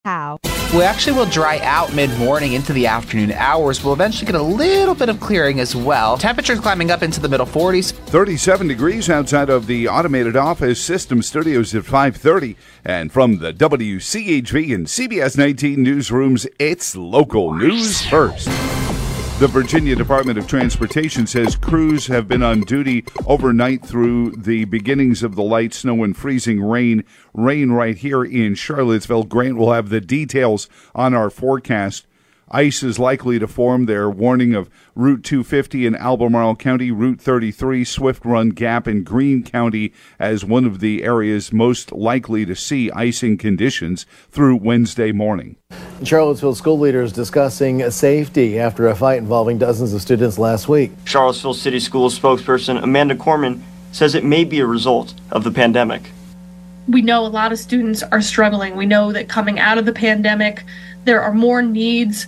How? We actually will dry out mid-morning into the afternoon hours. We'll eventually get a little bit of clearing as well. Temperatures climbing up into the middle 40s. 37 degrees outside of the Automated Office System Studios at 5:30. And from the WCHV and CBS 19 newsrooms, it's local news first. The Virginia Department of Transportation says crews have been on duty overnight through the beginnings of the light snow and freezing rain right here in Charlottesville. Grant will have the details on our forecast. Ice is likely to form. They're warning of Route 250 in Albemarle County, Route 33, Swift Run Gap in Greene County as one of the areas most likely to see icing conditions through Wednesday morning. Charlottesville school leaders discussing safety after a fight involving dozens of students last week. Charlottesville City Schools spokesperson Amanda Corman says it may be a result of the pandemic. We know a lot of students are struggling. We know that coming out of the pandemic, there are more needs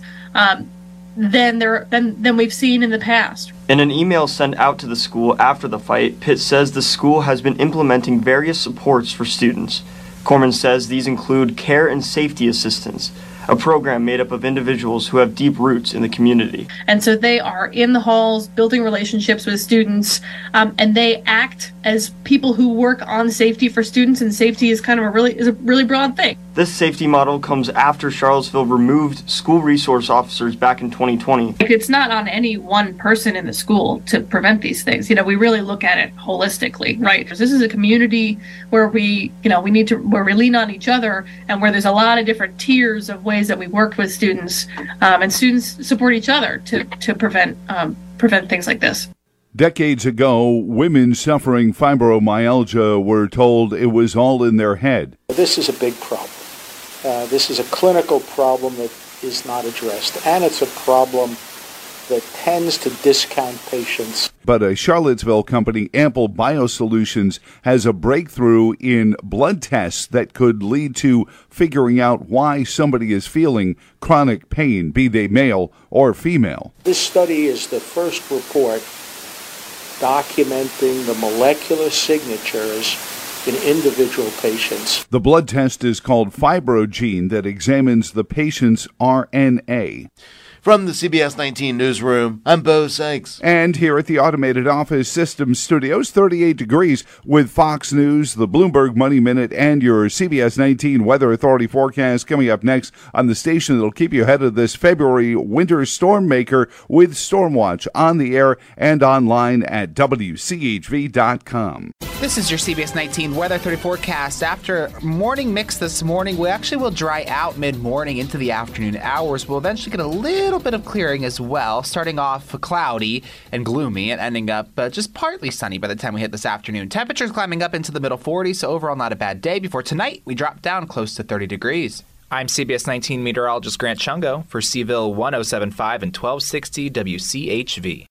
than we've seen in the past. In an email sent out to the school after the fight, Pitt says the school has been implementing various supports for students. Corman says these include care and safety assistance, a program made up of individuals who have deep roots in the community. And so they are in the halls, building relationships with students, and they act as people who work on safety for students, and safety is kind of a really broad thing. This safety model comes after Charlottesville removed school resource officers back in 2020. It's not on any one person in the school to prevent these things. We really look at it holistically, right? This is a community where we lean on each other, and where there's a lot of different tiers of ways that we work with students, and students support each other to prevent things like this. Decades ago, women suffering fibromyalgia were told it was all in their head. This is a big problem. This is a clinical problem that is not addressed, and it's a problem that tends to discount patients. But a Charlottesville company, Ample Biosolutions, has a breakthrough in blood tests that could lead to figuring out why somebody is feeling chronic pain, be they male or female. This study is the first report documenting the molecular signatures in individual patients. The blood test is called FibroGene that examines the patient's RNA. From the CBS 19 newsroom, I'm Bo Sykes. And here at the Automated Office Systems Studios, 38 degrees with Fox News, the Bloomberg Money Minute, and your CBS 19 Weather Authority forecast coming up next on the station that'll keep you ahead of this February winter storm maker with Stormwatch on the air and online at WCHV.com. This is your CBS 19 Weather 30 forecast. After morning mix this morning, we actually will dry out mid-morning into the afternoon hours. We'll eventually get a little bit of clearing as well, starting off cloudy and gloomy and ending up just partly sunny by the time we hit this afternoon. Temperatures climbing up into the middle 40s, so overall not a bad day. Before tonight, we drop down close to 30 degrees. I'm CBS 19 meteorologist Grant Chungo for Seville 107.5 and 1260 WCHV.